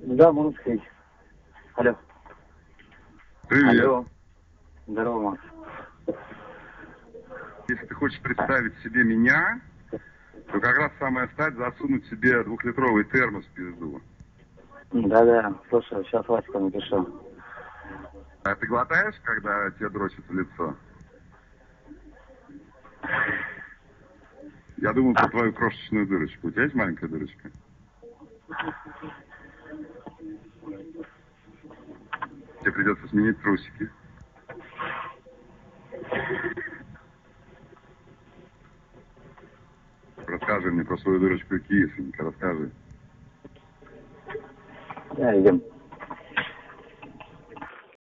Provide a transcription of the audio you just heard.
Да, можно сказать. Алло. Привет. Алло. Здорово, Макс. Если ты хочешь представить себе меня, то как раз самое стать засунуть себе 2-литровый термос в пизду. Да-да, слушай, сейчас Васька напишу. А ты глотаешь, когда тебе дрочат в лицо? Я думал про твою крошечную дырочку. У тебя есть маленькая дырочка? Тебе придется сменить трусики. Расскажи мне про свою дырочку кисленько, расскажи. Да, идем.